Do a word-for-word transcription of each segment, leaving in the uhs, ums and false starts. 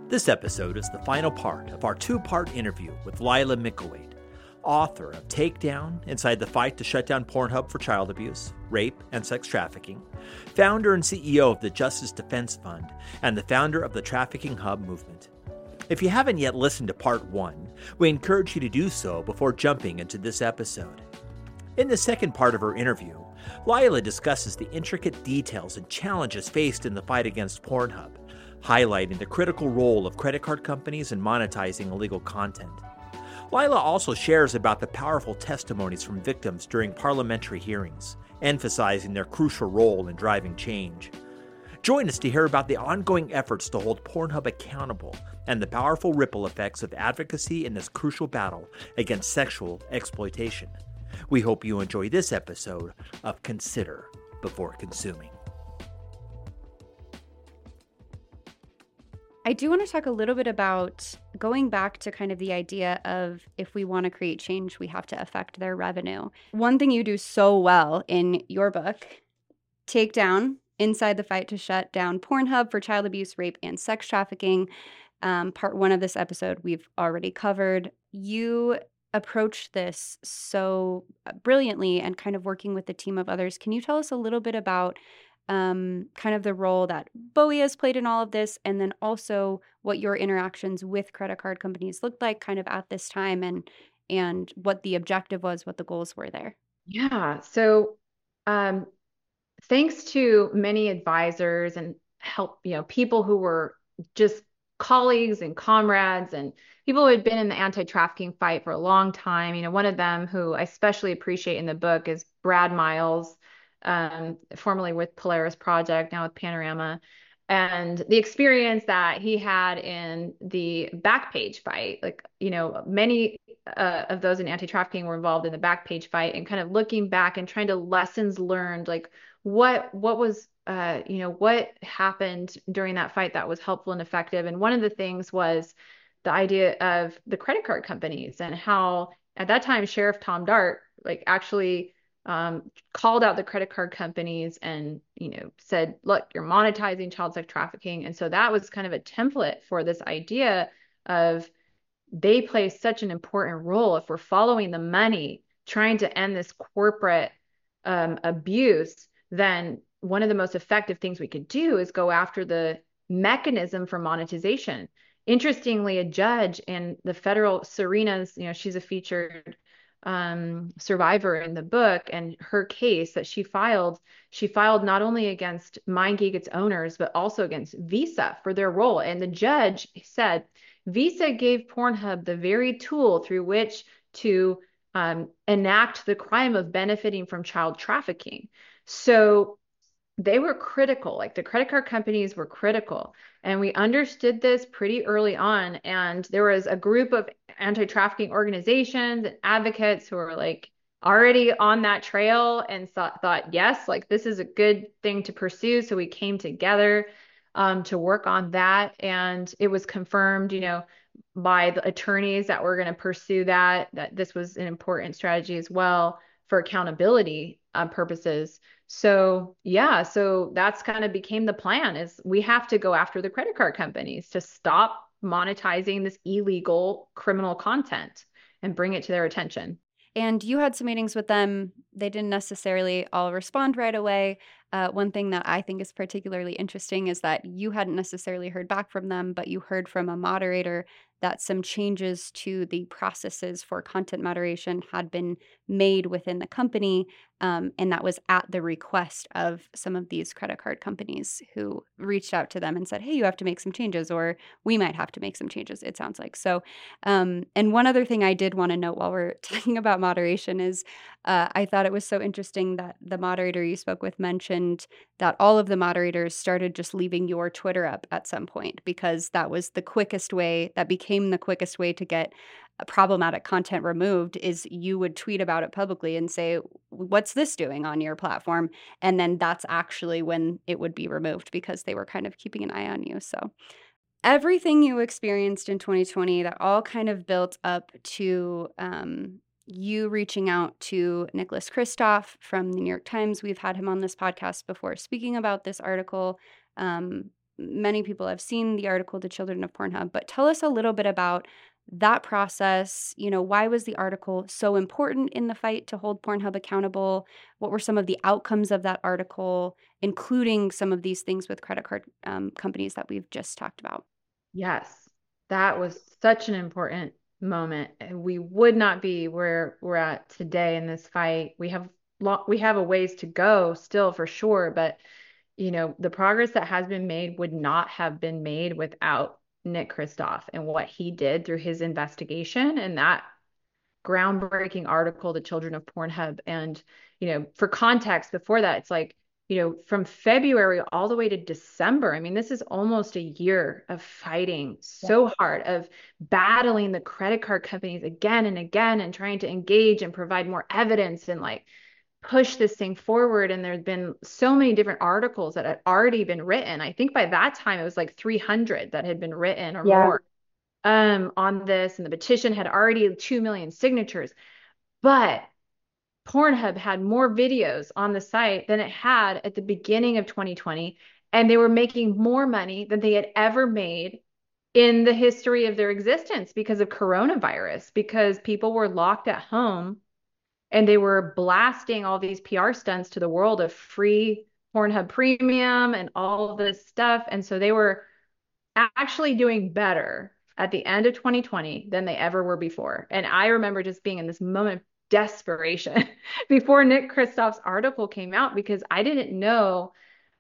This episode is the final part of our two-part interview with Lila Micklethwait, author of Takedown: Inside the Fight to Shut Down Pornhub for Child Abuse, Rape, and Sex Trafficking, founder and C E O of the Justice Defense Fund, and the founder of the Trafficking Hub movement. If you haven't yet listened to part one, we encourage you to do so before jumping into this episode. In the second part of her interview, Lila discusses the intricate details and challenges faced in the fight against Pornhub, highlighting the critical role of credit card companies in monetizing illegal content. Lila also shares about the powerful testimonies from victims during parliamentary hearings, emphasizing their crucial role in driving change. Join us to hear about the ongoing efforts to hold Pornhub accountable and the powerful ripple effects of advocacy in this crucial battle against sexual exploitation. We hope you enjoy this episode of Consider Before Consuming. I do want to talk a little bit about going back to kind of the idea of if we want to create change, we have to affect their revenue. One thing you do so well in your book, Takedown: Inside the Fight to Shut Down Pornhub for Child Abuse, Rape, and Sex Trafficking, um, part one of this episode we've already covered. You approach this so brilliantly and kind of working with a team of others. Can you tell us a little bit about um, kind of the role that Bowie has played in all of this, and then also what your interactions with credit card companies looked like kind of at this time, and and what the objective was, what the goals were there? Yeah. So um, thanks to many advisors and help, you know, people who were just colleagues and comrades and people who had been in the anti-trafficking fight for a long time. You know, one of them who I especially appreciate in the book is Brad Miles, um, formerly with Polaris Project, now with Panorama, and the experience that he had in the Backpage fight. Like, you know, many uh, of those in anti-trafficking were involved in the Backpage fight, and kind of looking back and trying to lessons learned, like what what was uh, you know, what happened during that fight that was helpful and effective. And one of the things was the idea of the credit card companies, and how at that time Sheriff Tom Dart like actually um, called out the credit card companies and, you know, said, look, you're monetizing child sex trafficking. And so that was kind of a template for this idea of they play such an important role. If we're following the money, trying to end this corporate um, abuse, then one of the most effective things we could do is go after the mechanism for monetization. Interestingly, a judge in the federal, Serena's, you know, she's a featured um, survivor in the book, and her case that she filed, she filed not only against MindGeek, its owners, but also against Visa for their role. And the judge said, Visa gave Pornhub the very tool through which to um, enact the crime of benefiting from child trafficking. So they were critical, like the credit card companies were critical. And we understood this pretty early on. And there was a group of anti-trafficking organizations and advocates who were like already on that trail and thought, thought yes, like this is a good thing to pursue. So we came together um, to work on that. And it was confirmed, you know, by the attorneys that were going to pursue that, that this was an important strategy as well for accountability uh, purposes. So yeah, so that's kind of became the plan, is we have to go after the credit card companies to stop monetizing this illegal criminal content and bring it to their attention. And you had some meetings with them. They didn't necessarily all respond right away. Uh, one thing that I think is particularly interesting is that you hadn't necessarily heard back from them, but you heard from a moderator that some changes to the processes for content moderation had been made within the company, um, and that was at the request of some of these credit card companies who reached out to them and said, hey, you have to make some changes, or we might have to make some changes, it sounds like. So, um, and one other thing I did want to note while we're talking about moderation is uh, I thought it was so interesting that the moderator you spoke with mentioned that all of the moderators started just leaving your Twitter up at some point, because that was the quickest way, that became the quickest way to get problematic content removed, is you would tweet about it publicly and say, what's this doing on your platform? And then that's actually when it would be removed, because they were kind of keeping an eye on you. So everything you experienced in twenty twenty, that all kind of built up to um, you reaching out to Nicholas Kristof from the New York Times. We've had him on this podcast before speaking about this article. Um, many people have seen the article, The Children of Pornhub, but tell us a little bit about that process. You know, why was the article so important in the fight to hold Pornhub accountable? What were some of the outcomes of that article, including some of these things with credit card um, companies that we've just talked about? Yes, that was such an important moment. And we would not be where we're at today in this fight. We have lo- we have a ways to go still for sure, but you know, the progress that has been made would not have been made without Nick Kristof and what he did through his investigation and that groundbreaking article, The Children of Pornhub. And, you know, for context, before that, it's like, you know, from February all the way to December. I mean, this is almost a year of fighting so hard, of battling the credit card companies again and again and trying to engage and provide more evidence and like push this thing forward. And there's been so many different articles that had already been written. I think by that time it was like three hundred that had been written or Yeah. more um, on this. And the petition had already two million signatures. But Pornhub had more videos on the site than it had at the beginning of twenty twenty. And they were making more money than they had ever made in the history of their existence because of coronavirus, because people were locked at home and they were blasting all these P R stunts to the world of free Pornhub Premium and all of this stuff. And so they were actually doing better at the end of twenty twenty than they ever were before. And I remember just being in this moment of desperation before Nick Kristof's article came out because I didn't know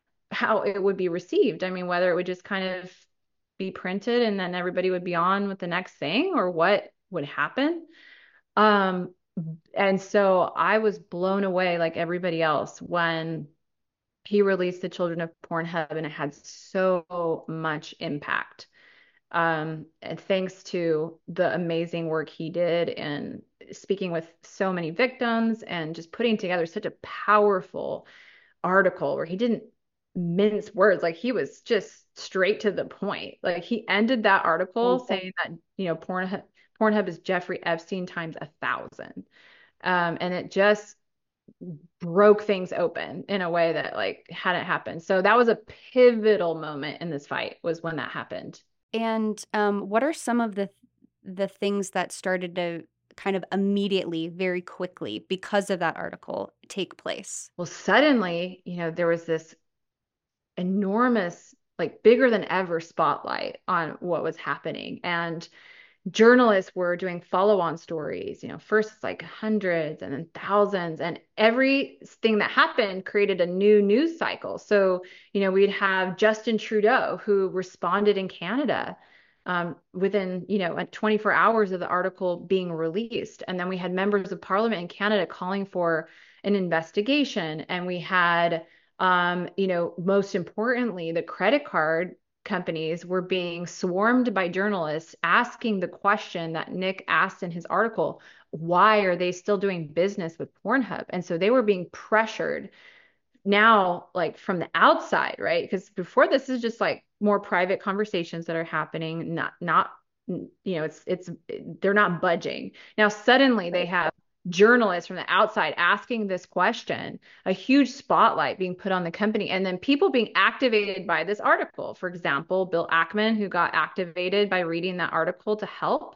how it would be received. I mean, whether it would just kind of be printed and then everybody would be on with the next thing or what would happen. Um, and so I was blown away like everybody else when he released The Children of Pornhub and it had so much impact. Um, and thanks to the amazing work he did in speaking with so many victims and just putting together such a powerful article where he didn't mince words. Like he was just straight to the point. Like he ended that article Okay. saying that, you know, Pornhub, Pornhub is Jeffrey Epstein times a thousand. Um, and it just broke things open in a way that like hadn't happened. So that was a pivotal moment in this fight was when that happened. And um, what are some of the the things that started to kind of immediately, very quickly, because of that article, take place? Well, suddenly, you know, there was this enormous, like bigger than ever spotlight on what was happening. And journalists were doing follow-on stories. You know, first it's like hundreds and then thousands, and everything that happened created a new news cycle. So, you know, we'd have Justin Trudeau who responded in Canada um, within, you know, twenty-four hours of the article being released. And then we had members of parliament in Canada calling for an investigation. And we had, um, you know, most importantly, the credit card companies were being swarmed by journalists asking the question that Nick asked in his article, why are they still doing business with Pornhub? And so they were being pressured now, like from the outside, right? Because before this is just like more private conversations that are happening, not, not, you know, it's, it's, they're not budging. Now, suddenly they have journalists from the outside asking this question, a huge spotlight being put on the company, and then people being activated by this article. For example, Bill Ackman, who got activated by reading that article to help.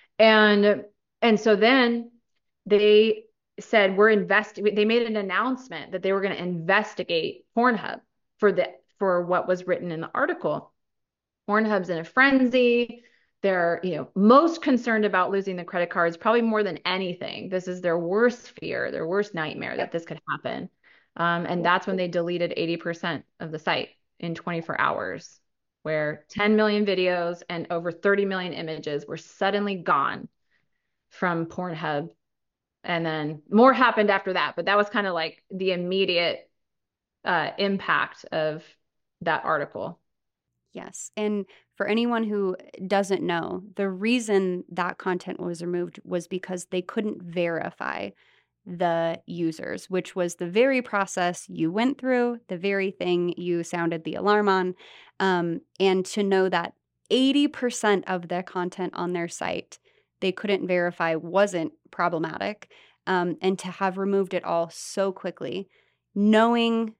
And and so then they said we're investing. They made an announcement that they were going to investigate Pornhub for the for what was written in the article. Pornhub's in a frenzy. They're, you know, most concerned about losing the credit cards, probably more than anything. This is their worst fear, their worst nightmare that this could happen. Um, and that's when they deleted eighty percent of the site in twenty-four hours, where ten million videos and over thirty million images were suddenly gone from Pornhub. And then more happened after that, but that was kind of like the immediate uh, impact of that article. Yes. And for anyone who doesn't know, the reason that content was removed was because they couldn't verify the users, which was the very process you went through, the very thing you sounded the alarm on. Um, and to know that eighty percent of the content on their site they couldn't verify wasn't problematic, um, and to have removed it all so quickly, knowing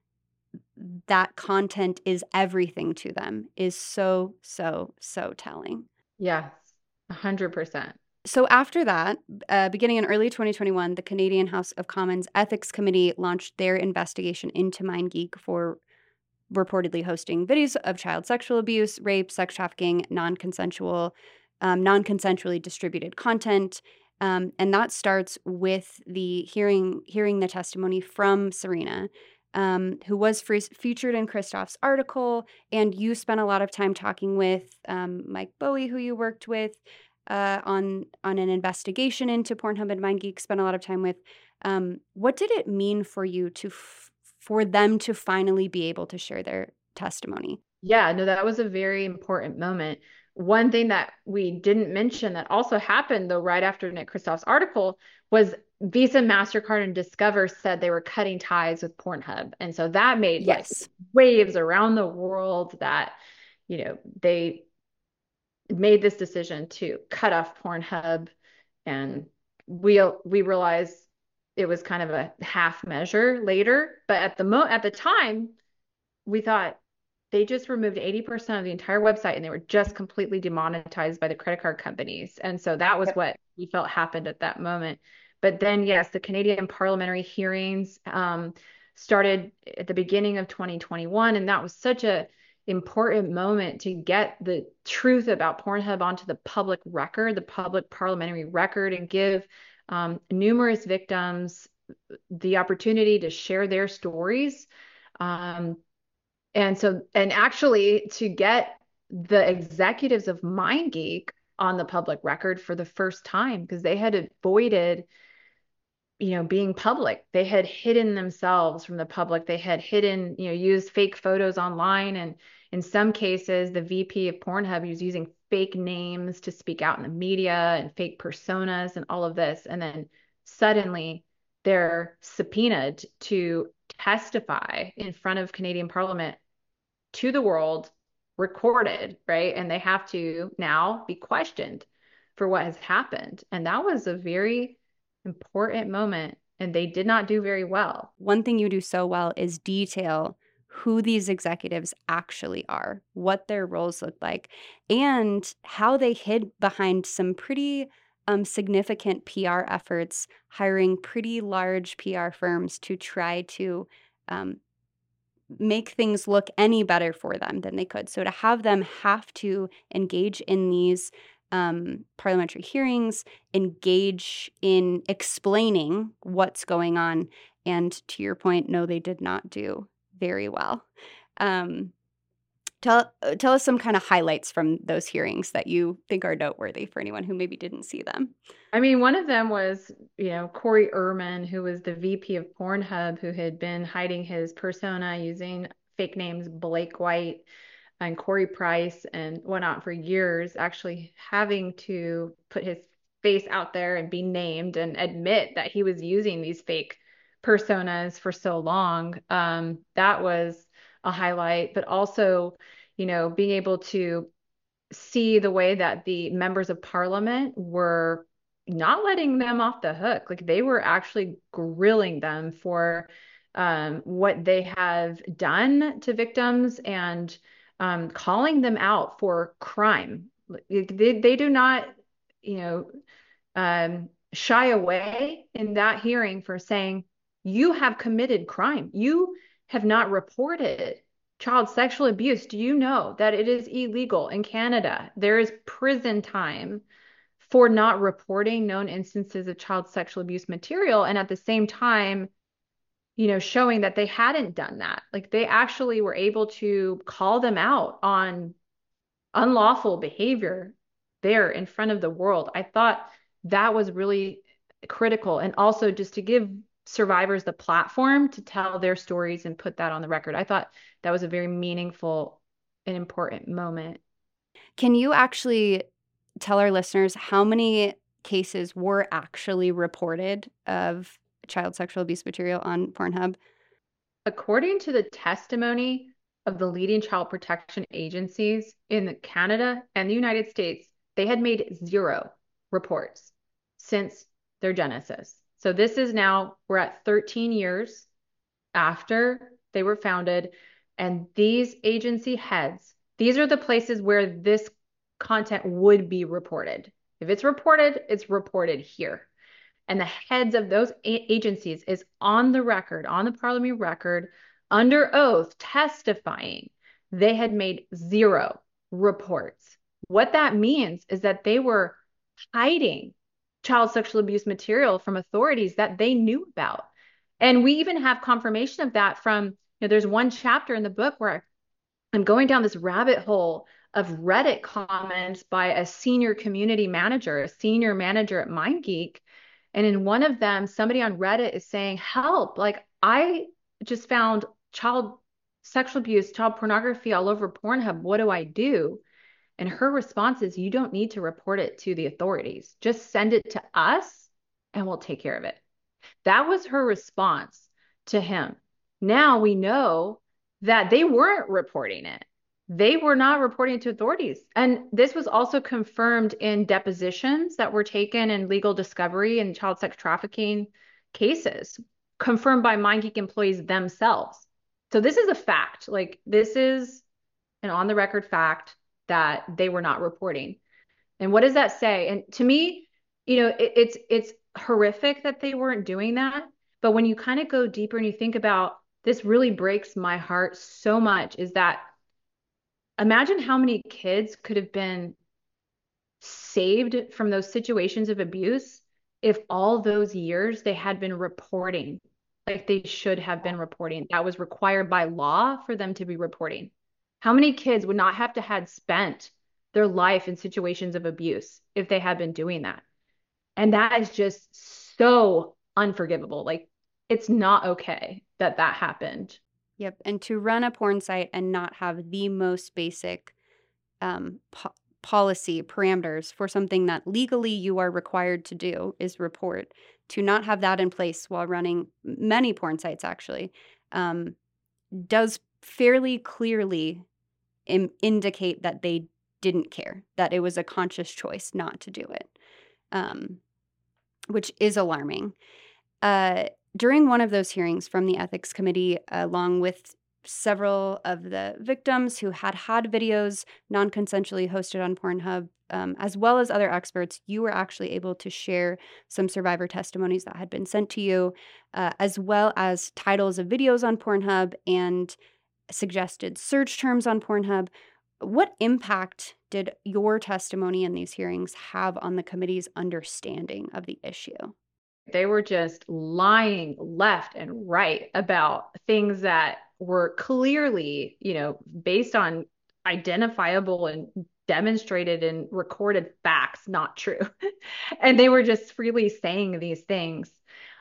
that content is everything to them is so, so, so telling. Yes, one hundred percent. So after that, uh, beginning in early twenty twenty-one, the Canadian House of Commons Ethics Committee launched their investigation into MindGeek for reportedly hosting videos of child sexual abuse, rape, sex trafficking, non-consensual, um, non-consensually distributed content. Um, and that starts with the hearing hearing the testimony from Serena, um, who was free, featured in Christoph's article. And you spent a lot of time talking with um, Mike Bowie, who you worked with uh, on on an investigation into Pornhub and MindGeek. Spent a lot of time with. Um, what did it mean for you to f- for them to finally be able to share their testimony? Yeah, no, that was a very important moment. One thing that we didn't mention that also happened, though, right after Nick Christoph's article was Visa, MasterCard, and Discover said they were cutting ties with Pornhub. And so that made like Yes. waves around the world that, you know, they made this decision to cut off Pornhub. And we we realized it was kind of a half measure later. But at the mo at the time, we thought they just removed eighty percent of the entire website and they were just completely demonetized by the credit card companies. And so that was Yep. what we felt happened at that moment. But then, yes, the Canadian parliamentary hearings um, started at the beginning of twenty twenty-one. And that was such a important moment to get the truth about Pornhub onto the public record, the public parliamentary record, and give um, numerous victims the opportunity to share their stories. Um, and so, and actually to get the executives of MindGeek on the public record for the first time, because they had avoided, you know, being public. They had hidden themselves from the public. They had hidden, you know, used fake photos online. And in some cases, the V P of Pornhub was using fake names to speak out in the media and fake personas and all of this. And then suddenly they're subpoenaed to testify in front of Canadian Parliament to the world, recorded, right? And they have to now be questioned for what has happened. And that was a very important moment. And they did not do very well. One thing you do so well is detail who these executives actually are, what their roles look like, and how they hid behind some pretty um, significant P R efforts, hiring pretty large P R firms to try to um, make things look any better for them than they could. So to have them have to engage in these um, parliamentary hearings, engage in explaining what's going on, and to your point, no, they did not do very well. Um, tell tell us some kind of highlights from those hearings that you think are noteworthy for anyone who maybe didn't see them. I mean, one of them was, you know, Corey Ehrman, who was the V P of Pornhub, who had been hiding his persona using fake names Blake White and Corey Price and whatnot for years, actually having to put his face out there and be named and admit that he was using these fake personas for so long. Um, that was a highlight, but also, you know, being able to see the way that the members of parliament were not letting them off the hook. Like they were actually grilling them for um, what they have done to victims and um, calling them out for crime. They, they do not, you know, um, shy away in that hearing for saying, you have committed crime. You have not reported child sexual abuse. Do you know that it is illegal in Canada? There is prison time for not reporting known instances of child sexual abuse material. And at the same time, you know, showing that they hadn't done that. Like they actually were able to call them out on unlawful behavior there in front of the world. I thought that was really critical. And also just to give survivors the platform to tell their stories and put that on the record. I thought that was a very meaningful and important moment. Can you actually tell our listeners how many cases were actually reported of child sexual abuse material on Pornhub? According to the testimony of the leading child protection agencies in Canada and the United States, they had made zero reports since their genesis. So this is now, we're at thirteen years after they were founded. And these agency heads, these are the places where this content would be reported. If it's reported, it's reported here. And the heads of those agencies is on the record, on the Parliament record, under oath, testifying they had made zero reports. What that means is that they were hiding child sexual abuse material from authorities that they knew about. And we even have confirmation of that from, you know, there's one chapter in the book where I'm going down this rabbit hole of Reddit comments by a senior community manager, a senior manager at MindGeek. And in one of them, somebody on Reddit is saying, help, like I just found child sexual abuse, child pornography all over Pornhub. What do I do? And her response is, you don't need to report it to the authorities. Just send it to us and we'll take care of it. That was her response to him. Now we know that they weren't reporting it. They were not reporting it to authorities. And this was also confirmed in depositions that were taken in legal discovery and child sex trafficking cases, confirmed by MindGeek employees themselves. So this is a fact. Like, this is an on the record fact that they were not reporting. And what does that say? And to me, you know, it, it's it's horrific that they weren't doing that. But when you kind of go deeper and you think about, this really breaks my heart so much, is that imagine how many kids could have been saved from those situations of abuse if all those years they had been reporting like they should have been reporting. That was required by law for them to be reporting. How many kids would not have to had spent their life in situations of abuse if they had been doing that? And that is just so unforgivable. Like, it's not okay that that happened. Yep. And to run a porn site and not have the most basic um, po- policy parameters for something that legally you are required to do is report, to not have that in place while running many porn sites actually um, does fairly clearly im- indicate that they didn't care, that it was a conscious choice not to do it, um, which is alarming. Uh, during one of those hearings from the ethics committee, along with several of the victims who had had videos non-consensually hosted on Pornhub, um, as well as other experts, you were actually able to share some survivor testimonies that had been sent to you, uh, as well as titles of videos on Pornhub and suggested search terms on Pornhub. What impact did your testimony in these hearings have on the committee's understanding of the issue? They were just lying left and right about things that were clearly, you know, based on identifiable and demonstrated and recorded facts, not true. And they were just freely saying these things.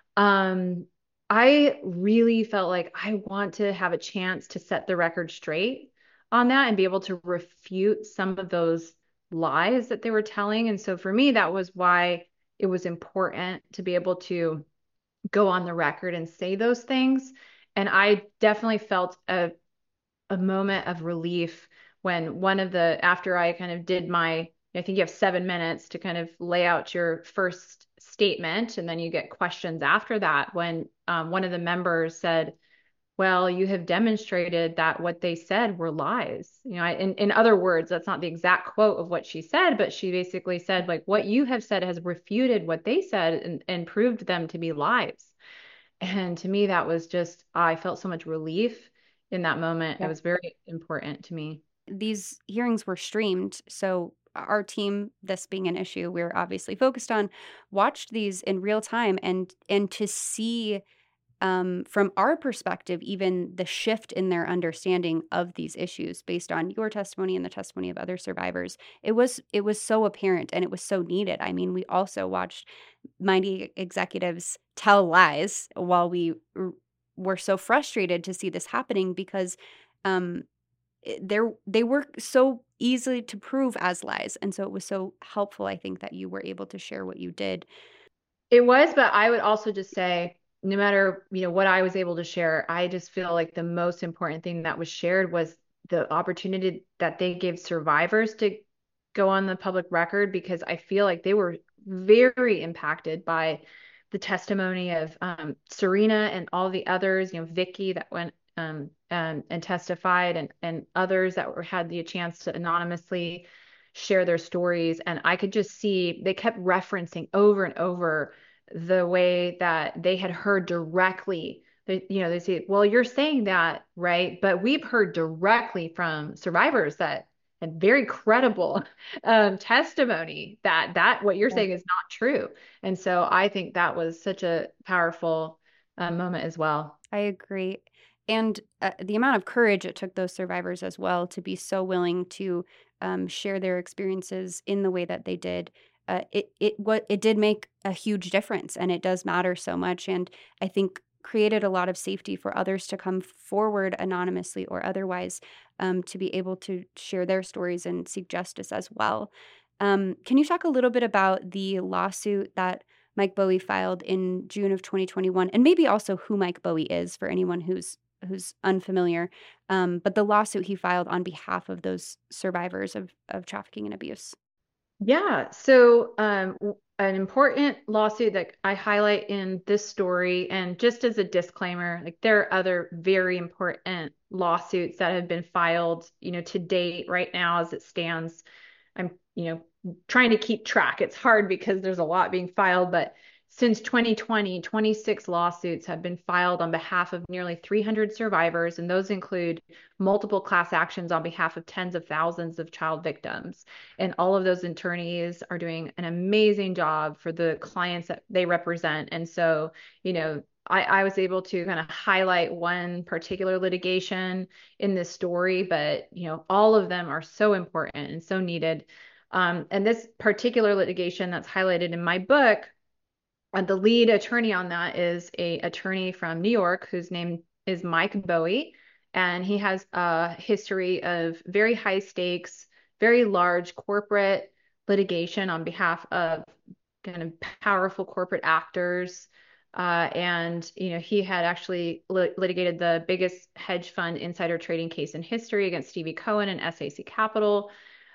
Um, I really felt like I want to have a chance to set the record straight on that and be able to refute some of those lies that they were telling. And so for me, that was why it was important to be able to go on the record and say those things. And I definitely felt a, a moment of relief when one of the, after I kind of did my, I think you have seven minutes to kind of lay out your first statement, and then you get questions after that, when um, one of the members said, well, you have demonstrated that what they said were lies. You know, in, in other words, that's not the exact quote of what she said, but she basically said, like, what you have said has refuted what they said and, and proved them to be lies. And to me, that was just, I felt so much relief in that moment. Yeah. It was very important to me. These hearings were streamed. So our team, this being an issue we're obviously focused on, watched these in real time, and and to see Um, from our perspective, even the shift in their understanding of these issues based on your testimony and the testimony of other survivors, it was it was so apparent, and it was so needed. I mean, we also watched MindGeek executives tell lies while we r- were so frustrated to see this happening, because um, they're, they were so easily to prove as lies. And so it was so helpful, I think, that you were able to share what you did. It was, but I would also just say, no matter, you know, what I was able to share, I just feel like the most important thing that was shared was the opportunity that they gave survivors to go on the public record, because I feel like they were very impacted by the testimony of um, Serena and all the others, you know, Vicky that went um, and, and testified, and, and others that were, had the chance to anonymously share their stories. And I could just see they kept referencing over and over the way that they had heard directly. They, you know, they say, well, you're saying that, right? But we've heard directly from survivors that and very credible um, testimony that that what you're saying is not true. And so I think that was such a powerful uh, moment as well. I agree. And uh, the amount of courage it took those survivors as well to be so willing to um, share their experiences in the way that they did. Uh, it it what it did make a huge difference, and it does matter so much. And I think created a lot of safety for others to come forward anonymously or otherwise um, to be able to share their stories and seek justice as well. Um, can you talk a little bit about the lawsuit that Mike Bowie filed in June of twenty twenty-one, and maybe also who Mike Bowie is for anyone who's who's unfamiliar, um, but the lawsuit he filed on behalf of those survivors of, of trafficking and abuse? Yeah. So, um, an important lawsuit that I highlight in this story, and just as a disclaimer, like there are other very important lawsuits that have been filed, you know, to date right now as it stands. I'm, you know, trying to keep track. It's hard because there's a lot being filed, but since twenty twenty, twenty-six lawsuits have been filed on behalf of nearly three hundred survivors, and those include multiple class actions on behalf of tens of thousands of child victims. And all of those attorneys are doing an amazing job for the clients that they represent. And so, you know, I, I was able to kind of highlight one particular litigation in this story, but, you know, all of them are so important and so needed. Um, and this particular litigation that's highlighted in my book, uh, the lead attorney on that is a attorney from New York whose name is Mike Bowie. And he has a history of very high stakes, very large corporate litigation on behalf of kind of powerful corporate actors. Uh, and, you know, he had actually lit litigated the biggest hedge fund insider trading case in history against Stevie Cohen and S A C Capital.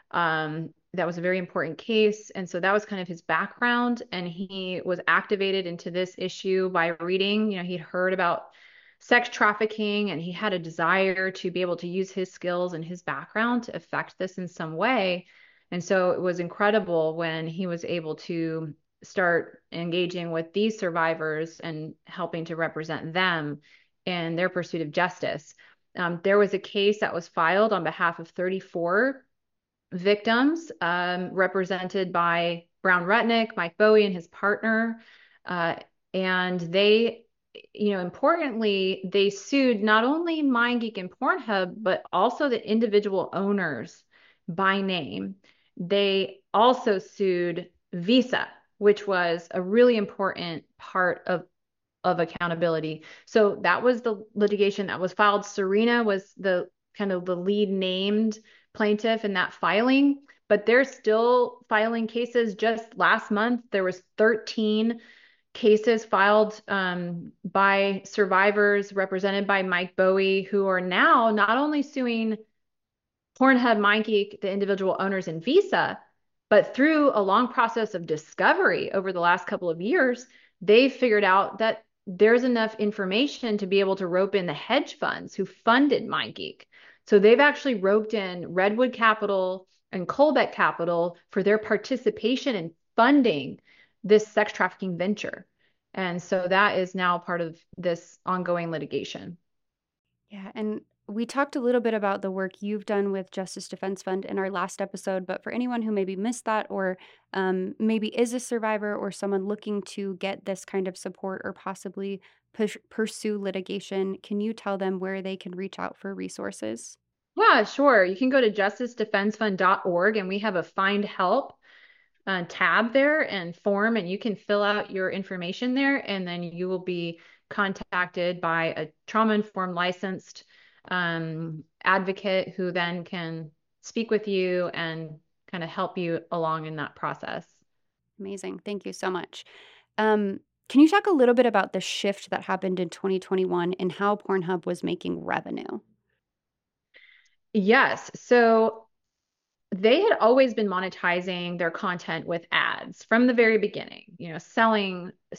Um, that was a very important case. And so that was kind of his background. And he was activated into this issue by reading, you know, he'd heard about sex trafficking and he had a desire to be able to use his skills and his background to affect this in some way. And so it was incredible when he was able to start engaging with these survivors and helping to represent them in their pursuit of justice. Um, there was a case that was filed on behalf of thirty-four victims, um, represented by Brown Rudnick, Mike Bowie, and his partner. Uh, and they, you know, importantly, they sued not only MindGeek and Pornhub, but also the individual owners by name. They also sued Visa, which was a really important part of of accountability. So that was the litigation that was filed. Serena was the kind of the lead named plaintiff in that filing, but they're still filing cases. Just last month, there was thirteen cases filed um, by survivors represented by Mike Bowie, who are now not only suing Pornhub, MindGeek, the individual owners, and Visa, but through a long process of discovery over the last couple of years, they've figured out that there's enough information to be able to rope in the hedge funds who funded MindGeek. So they've actually roped in Redwood Capital and Colbeck Capital for their participation in funding this sex trafficking venture. And so that is now part of this ongoing litigation. Yeah, and we talked a little bit about the work you've done with Justice Defense Fund in our last episode, but for anyone who maybe missed that or um, maybe is a survivor or someone looking to get this kind of support or possibly push, pursue litigation, can you tell them where they can reach out for resources? Yeah, sure. You can go to justice defense fund dot org and we have a find help uh, tab there and form, and you can fill out your information there, and then you will be contacted by a trauma-informed licensed um, advocate who then can speak with you and kind of help you along in that process. Amazing. Thank you so much. Um, can you talk a little bit about the shift that happened in twenty twenty-one and how Pornhub was making revenue? Yes. So they had always been monetizing their content with ads from the very beginning, you know, selling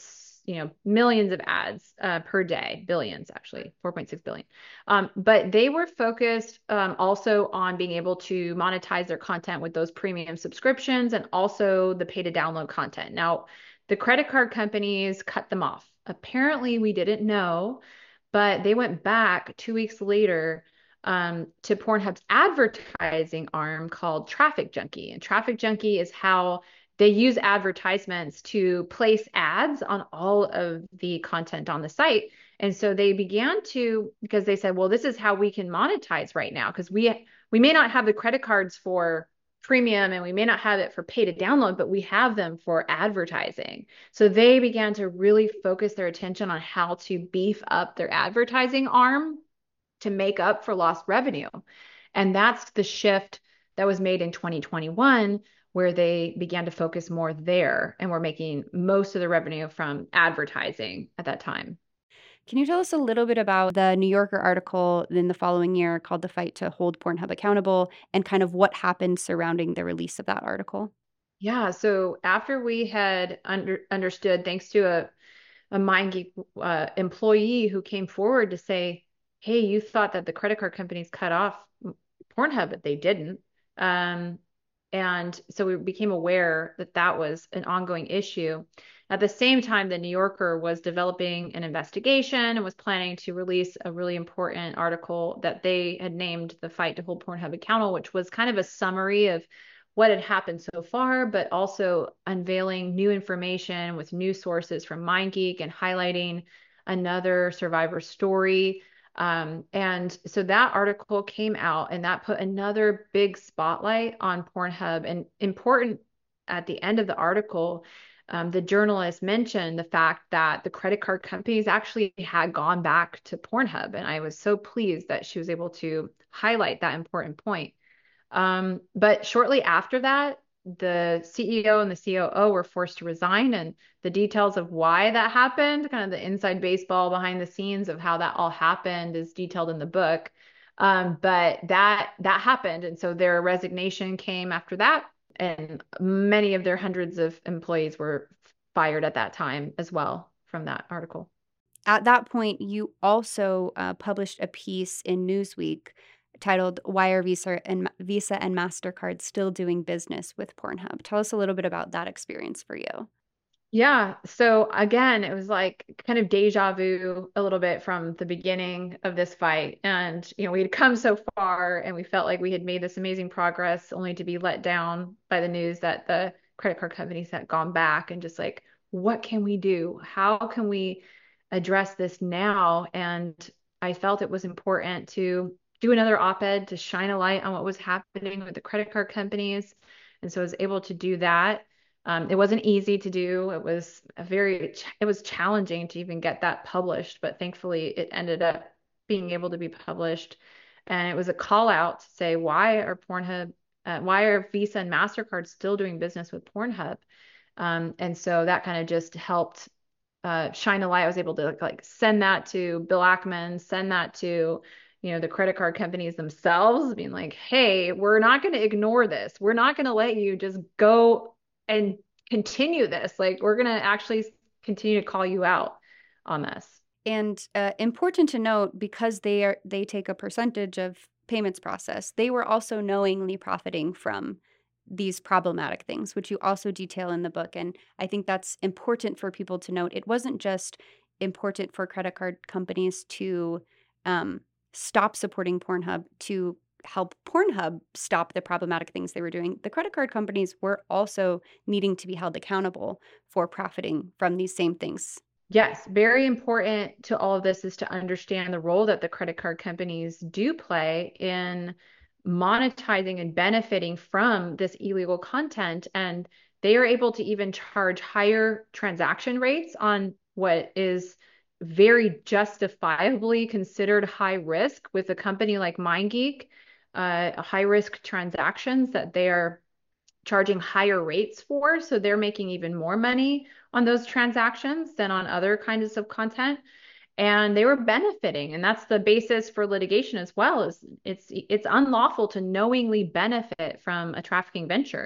you know, millions of ads uh, per day, billions actually, four point six billion. Um, but they were focused um, also on being able to monetize their content with those premium subscriptions and also the pay to download content. Now, the credit card companies cut them off. Apparently, we didn't know, but they went back two weeks later um, to Pornhub's advertising arm called Traffic Junkie. And Traffic Junkie is how they use advertisements to place ads on all of the content on the site. And so they began to, because they said, well, this is how we can monetize right now, because we we may not have the credit cards for premium and we may not have it for pay to download, but we have them for advertising. So they began to really focus their attention on how to beef up their advertising arm to make up for lost revenue. And that's the shift that was made in twenty twenty-one, where they began to focus more there and were making most of the revenue from advertising at that time. Can you tell us a little bit about the New Yorker article in the following year called The Fight to Hold Pornhub Accountable and kind of what happened surrounding the release of that article? Yeah, so after we had under, understood, thanks to a, a MindGeek uh, employee who came forward to say, hey, you thought that the credit card companies cut off Pornhub, but they didn't. Um, and so we became aware that that was an ongoing issue. At the same time, the New Yorker was developing an investigation and was planning to release a really important article that they had named The Fight to Hold Pornhub Accountable, which was kind of a summary of what had happened so far, but also unveiling new information with new sources from MindGeek and highlighting another survivor story. Um, and so that article came out and that put another big spotlight on Pornhub. And important at the end of the article, um, the journalist mentioned the fact that the credit card companies actually had gone back to Pornhub. And I was so pleased that she was able to highlight that important point. Um, but shortly after that, the C E O and the C O O were forced to resign, and the details of why that happened, kind of the inside baseball behind the scenes of how that all happened, is detailed in the book. Um, but that that happened, and so their resignation came after that, and many of their hundreds of employees were fired at that time as well from that article. At that point, you also uh, published a piece in Newsweek titled "Why Are Visa and Visa and MasterCard Still Doing Business with Pornhub?" Tell us a little bit about that experience for you. Yeah. So again, it was like kind of deja vu a little bit from the beginning of this fight. And, you know, we had come so far and we felt like we had made this amazing progress only to be let down by the news that the credit card companies had gone back, and just like, what can we do? How can we address this now? And I felt it was important to do another op-ed to shine a light on what was happening with the credit card companies. And so I was able to do that. Um, it wasn't easy to do. It was a very, it was challenging to even get that published, but thankfully it ended up being able to be published. And it was a call out to say, why are Pornhub, uh, why are Visa and MasterCard still doing business with Pornhub? Um, and so that kind of just helped uh, shine a light. I was able to like send that to Bill Ackman, send that to, you know, the credit card companies themselves, being like, hey, we're not going to ignore this. We're not going to let you just go and continue this. Like, we're going to actually continue to call you out on this. And uh, important to note, because they are they take a percentage of payments processed, they were also knowingly profiting from these problematic things, which you also detail in the book. And I think that's important for people to note. It wasn't just important for credit card companies to um, stop supporting Pornhub to help Pornhub stop the problematic things they were doing. The credit card companies were also needing to be held accountable for profiting from these same things. Yes, very important to all of this is to understand the role that the credit card companies do play in monetizing and benefiting from this illegal content. And they are able to even charge higher transaction rates on what is very justifiably considered high risk with a company like MindGeek, uh, high risk transactions that they are charging higher rates for. So they're making even more money on those transactions than on other kinds of content. And they were benefiting. And that's the basis for litigation as well, is it's it's unlawful to knowingly benefit from a trafficking venture.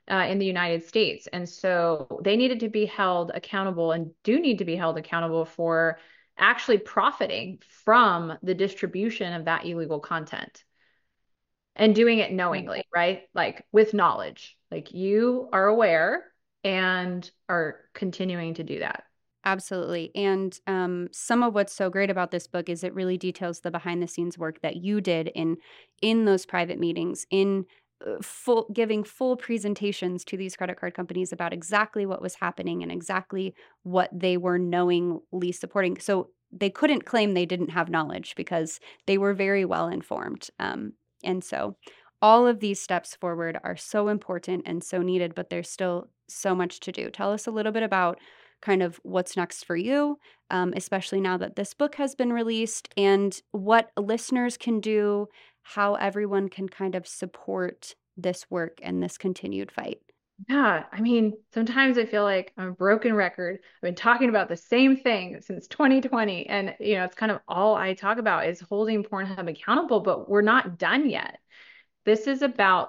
uh, in the United States. And so they needed to be held accountable and do need to be held accountable for actually profiting from the distribution of that illegal content and doing it knowingly, right? Like with knowledge, like you are aware and are continuing to do that. Absolutely. And um, some of what's so great about this book is it really details the behind the scenes work that you did in in those private meetings, in uh, full giving full presentations to these credit card companies about exactly what was happening and exactly what they were knowingly supporting. So they couldn't claim they didn't have knowledge because they were very well informed. Um, and so all of these steps forward are so important and so needed, but there's still so much to do. Tell us a little bit about kind of what's next for you, um, especially now that this book has been released, and what listeners can do, how everyone can kind of support this work and this continued fight. Yeah, I mean, sometimes I feel like I'm a broken record. I've been talking about the same thing since twenty twenty, and you know, it's kind of all I talk about is holding Pornhub accountable, but we're not done yet. This is about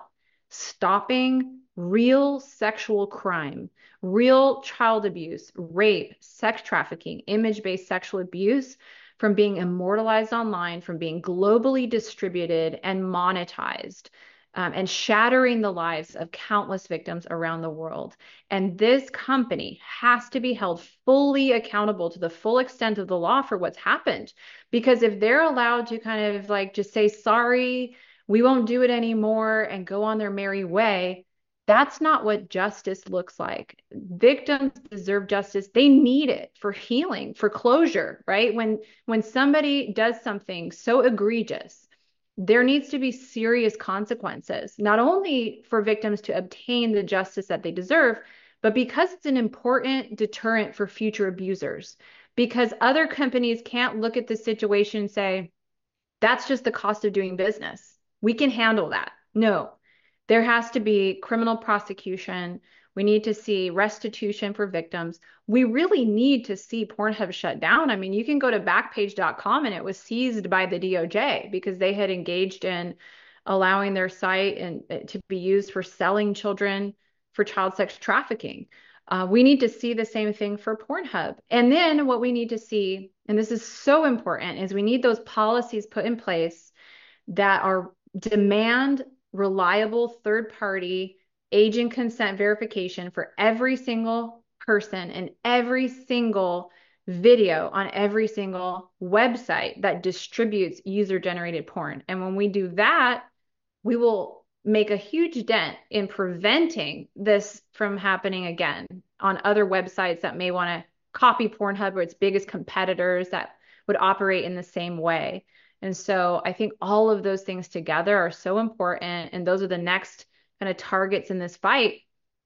stopping real sexual crime, real child abuse, rape, sex trafficking, image-based sexual abuse from being immortalized online, from being globally distributed and monetized, um, and shattering the lives of countless victims around the world. And this company has to be held fully accountable to the full extent of the law for what's happened. Because if they're allowed to kind of like just say, sorry, we won't do it anymore and go on their merry way, that's not what justice looks like. Victims deserve justice. They need it for healing, for closure, right? When when somebody does something so egregious, there needs to be serious consequences, not only for victims to obtain the justice that they deserve, but because it's an important deterrent for future abusers. Because other companies can't look at the situation and say, that's just the cost of doing business. We can handle that. No, there has to be criminal prosecution. We need to see restitution for victims. We really need to see Pornhub shut down. I mean, you can go to backpage dot com and it was seized by the D O J because they had engaged in allowing their site and to be used for selling children for child sex trafficking. Uh, we need to see the same thing for Pornhub. And then what we need to see, and this is so important, is we need those policies put in place that are demand reliable third-party age and consent verification for every single person and every single video on every single website that distributes user-generated porn. And when we do that, we will make a huge dent in preventing this from happening again on other websites that may want to copy Pornhub or its biggest competitors that would operate in the same way. And so I think all of those things together are so important. And those are the next kind of targets in this fight.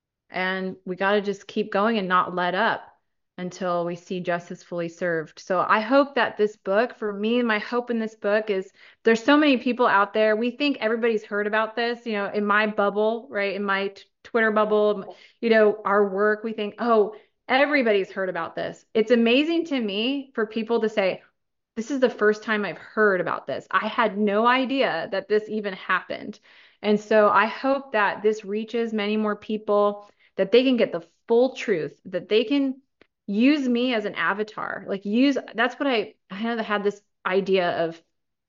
And we got to just keep going and not let up until we see justice fully served. So I hope that this book, for me, my hope in this book is there's so many people out there. We think everybody's heard about this, you know, in my bubble, right? In my t- Twitter bubble, you know, our work, we think, oh, everybody's heard about this. It's amazing to me for people to say, this is the first time I've heard about this. I had no idea that this even happened. And so I hope that this reaches many more people, that they can get the full truth, that they can use me as an avatar. Like use, that's what I, I had this idea of,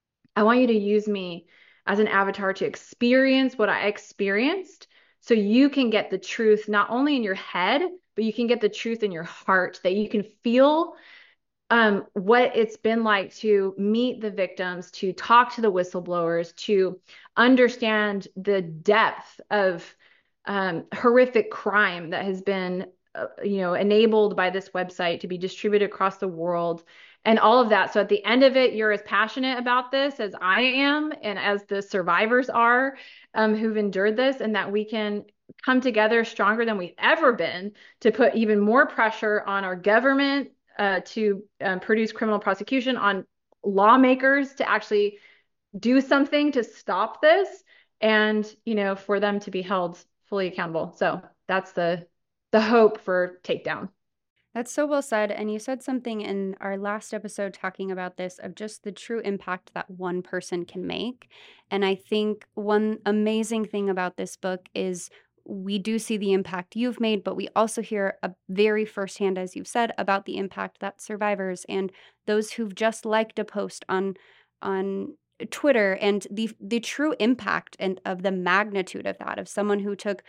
I want you to use me as an avatar to experience what I experienced so you can get the truth, not only in your head, but you can get the truth in your heart, that you can feel Um, what it's been like to meet the victims, to talk to the whistleblowers, to understand the depth of um, horrific crime that has been, uh, you know, enabled by this website to be distributed across the world and all of that. So at the end of it, you're as passionate about this as I am and as the survivors are um, who've endured this, and that we can come together stronger than we've ever been to put even more pressure on our government, Uh, to um, produce criminal prosecution, on lawmakers to actually do something to stop this, and you know, for them to be held fully accountable. So that's the the hope for Takedown. That's so well said. And you said something in our last episode talking about this, of just the true impact that one person can make. And I think one amazing thing about this book is we do see the impact you've made, but we also hear a very firsthand, as you've said, about the impact that survivors and those who've just liked a post on on Twitter and the the true impact and of the magnitude of that, of someone who took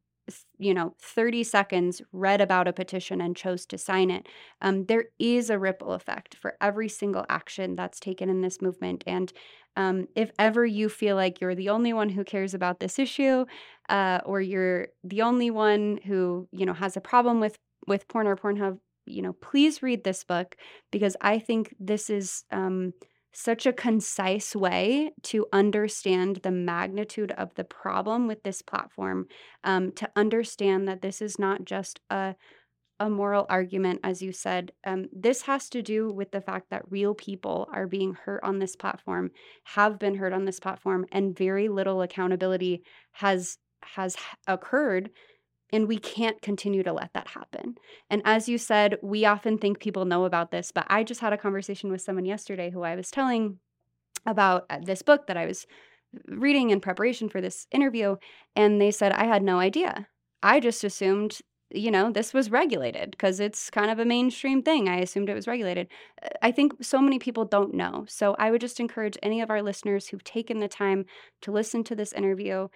you know, thirty seconds, read about a petition and chose to sign it. Um, there is a ripple effect for every single action that's taken in this movement. And um, if ever you feel like you're the only one who cares about this issue, uh, or you're the only one who, you know, has a problem with, with porn or Pornhub, you know, please read this book, because I think this is um, such a concise way to understand the magnitude of the problem with this platform, um, to understand that this is not just a, a moral argument, as you said. Um, this has to do with the fact that real people are being hurt on this platform, have been hurt on this platform, and very little accountability has has occurred. And we can't continue to let that happen. And as you said, we often think people know about this, but I just had a conversation with someone yesterday who I was telling about uh, this book that I was reading in preparation for this interview. And they said, I had no idea. I just assumed, you know, this was regulated because it's kind of a mainstream thing. I assumed it was regulated. Uh, I think so many people don't know. So I would just encourage any of our listeners who've taken the time to listen to this interview,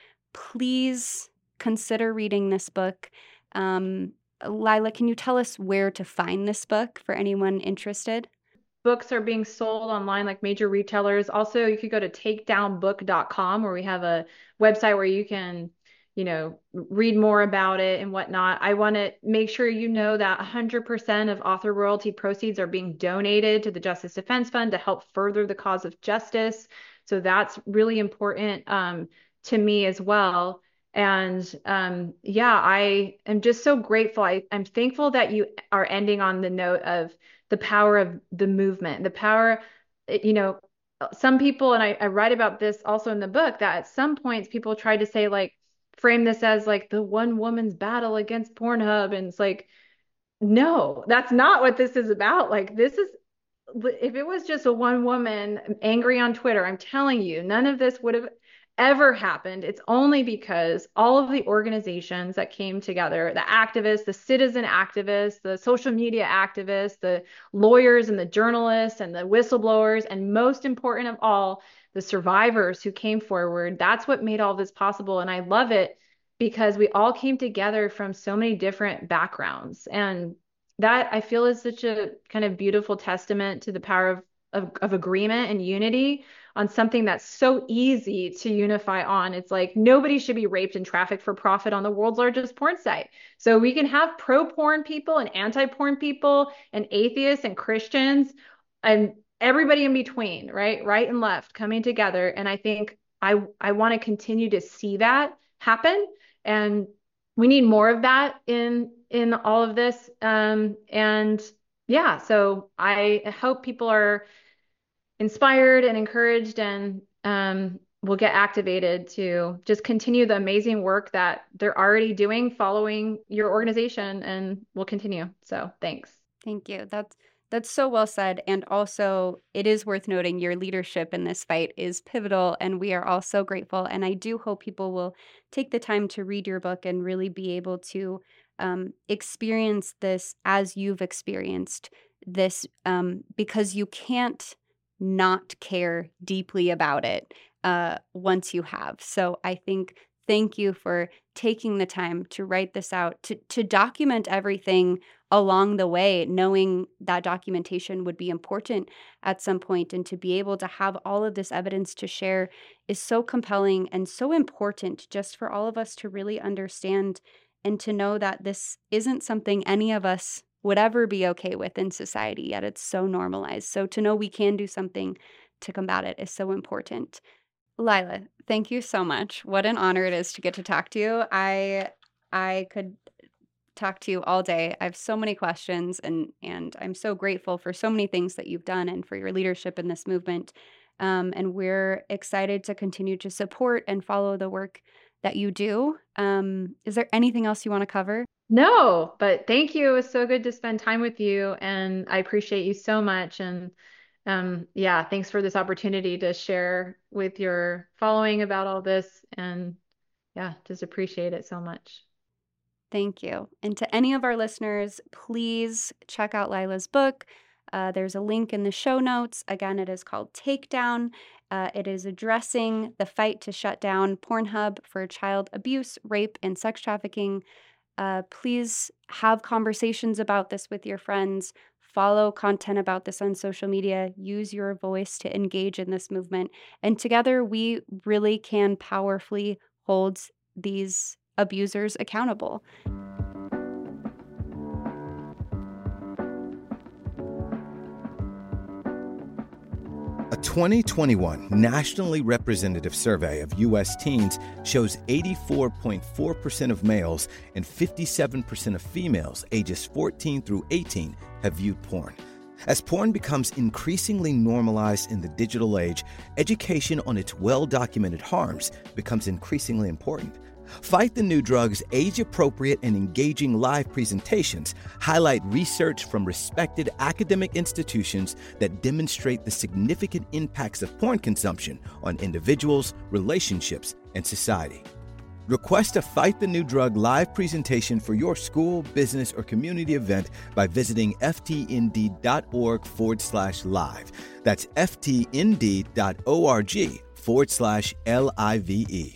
please consider reading this book. Um, Lila, can you tell us where to find this book for anyone interested? Books are being sold online like major retailers. Also, you could go to takedown book dot com, where we have a website where you can, you know, read more about it and whatnot. I want to make sure you know that one hundred percent of author royalty proceeds are being donated to the Justice Defense Fund to help further the cause of justice. So that's really important um, to me as well. And um, yeah, I am just so grateful. I, I'm thankful that you are ending on the note of the power of the movement, the power, you know, some people, and I, I write about this also in the book, that at some points people tried to say, like, frame this as like the one woman's battle against Pornhub. And it's like, no, that's not what this is about. Like, this is, if it was just a one woman angry on Twitter, I'm telling you, none of this would have ever happened. It's only because all of the organizations that came together, the activists, the citizen activists, the social media activists, the lawyers and the journalists and the whistleblowers, and most important of all, the survivors who came forward, that's what made all this possible. And I love it because we all came together from so many different backgrounds. And that, I feel, is such a kind of beautiful testament to the power of, of, of agreement and unity on something that's so easy to unify on. It's like, nobody should be raped and trafficked for profit on the world's largest porn site. So we can have pro-porn people and anti-porn people and atheists and Christians and everybody in between, right? Right and left coming together. And I think I, I want to continue to see that happen. And we need more of that in, in all of this. Um, and yeah, so I hope people are inspired and encouraged, and um, will get activated to just continue the amazing work that they're already doing following your organization, and will continue. So thanks. Thank you. That's that's so well said. And also, it is worth noting your leadership in this fight is pivotal, and we are all so grateful. And I do hope people will take the time to read your book and really be able to um, experience this as you've experienced this, um, because you can't not care deeply about it uh, once you have. So I think, thank you for taking the time to write this out, to, to document everything along the way, knowing that documentation would be important at some point, and to be able to have all of this evidence to share is so compelling and so important, just for all of us to really understand and to know that this isn't something any of us would ever be okay with in society, yet it's so normalized. So to know we can do something to combat it is so important. Lila, thank you so much. What an honor it is to get to talk to you. I I could talk to you all day. I have so many questions, and and I'm so grateful for so many things that you've done and for your leadership in this movement. Um, and we're excited to continue to support and follow the work that you do. Um, is there anything else you want to cover? No, but thank you. It was so good to spend time with you, and I appreciate you so much. And um, yeah, thanks for this opportunity to share with your following about all this. And yeah. yeah, just appreciate it so much. Thank you. And to any of our listeners, please check out Lila's book. Uh, there's a link in the show notes. Again, it is called Takedown. Uh, it is addressing the fight to shut down Pornhub for child abuse, rape, and sex trafficking. Uh, please have conversations about this with your friends. Follow content about this on social media. Use your voice to engage in this movement. And together, we really can powerfully hold these abusers accountable. A twenty twenty-one nationally representative survey of U S teens shows eighty-four point four percent of males and fifty-seven percent of females ages fourteen through eighteen have viewed porn. As porn becomes increasingly normalized in the digital age, education on its well-documented harms becomes increasingly important. Fight the New Drug's age-appropriate and engaging live presentations highlight research from respected academic institutions that demonstrate the significant impacts of porn consumption on individuals, relationships, and society. Request a Fight the New Drug live presentation for your school, business, or community event by visiting ftnd.org forward slash live. That's ftnd.org forward slash L-I-V-E.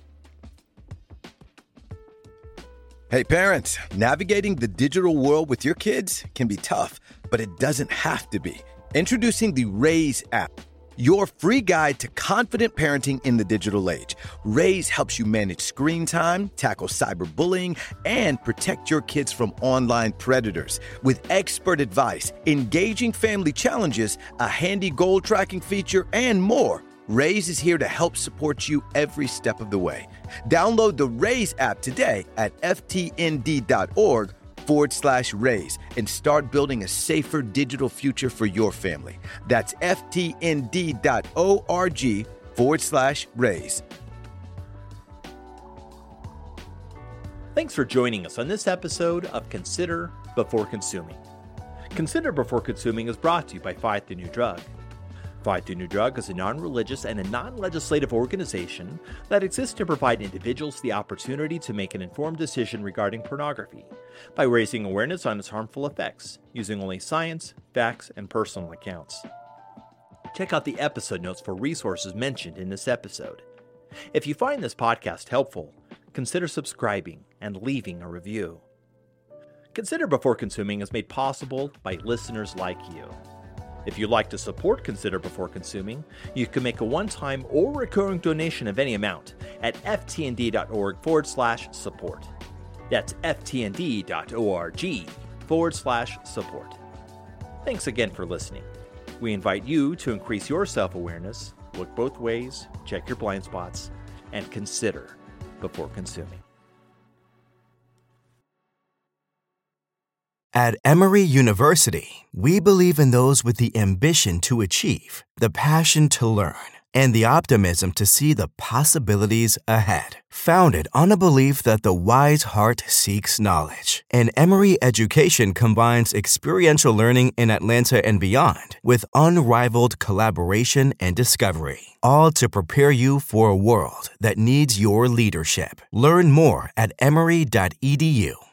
Hey parents, navigating the digital world with your kids can be tough, but it doesn't have to be. Introducing the Raise app, your free guide to confident parenting in the digital age. Raise helps you manage screen time, tackle cyberbullying, and protect your kids from online predators. With expert advice, engaging family challenges, a handy goal tracking feature, and more, Raise is here to help support you every step of the way. Download the Raise app today at ftnd.org forward slash raise and start building a safer digital future for your family. That's ftnd.org forward slash raise. Thanks for joining us on this episode of Consider Before Consuming. Consider Before Consuming is brought to you by Fight the New Drug. Fight the New Drug is a non-religious and a non-legislative organization that exists to provide individuals the opportunity to make an informed decision regarding pornography by raising awareness on its harmful effects, using only science, facts, and personal accounts. Check out the episode notes for resources mentioned in this episode. If you find this podcast helpful, consider subscribing and leaving a review. Consider Before Consuming is made possible by listeners like you. If you'd like to support Consider Before Consuming, you can make a one-time or recurring donation of any amount at ftnd.org forward slash support. That's ftnd.org forward slash support. Thanks again for listening. We invite you to increase your self-awareness, look both ways, check your blind spots, and consider before consuming. At Emory University, we believe in those with the ambition to achieve, the passion to learn, and the optimism to see the possibilities ahead. Founded on a belief that the wise heart seeks knowledge, and Emory education combines experiential learning in Atlanta and beyond with unrivaled collaboration and discovery, all to prepare you for a world that needs your leadership. Learn more at emory dot e d u.